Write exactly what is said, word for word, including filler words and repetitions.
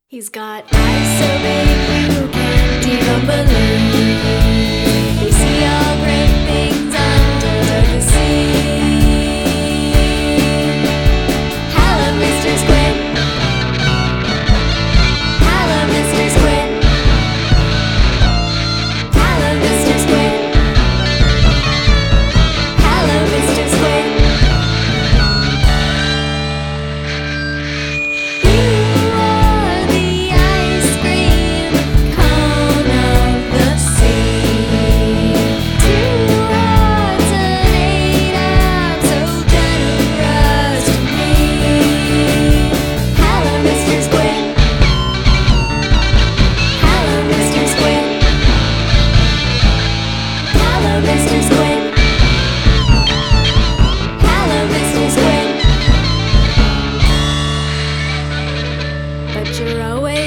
He's got eyes so big you can't even believe. They see all great things under the sea. Hello, Mister Squid. Hello, Mister Squid. Hello, Mister Squid. Hello, Mister Squid. You are the ice cream cone of the sea. Two hearts and eight arms, so generous to me. Hello, Mister Squid. Hello, Mister Squid. Hello, Mister Squid. Hello, Mister Squid. But you're always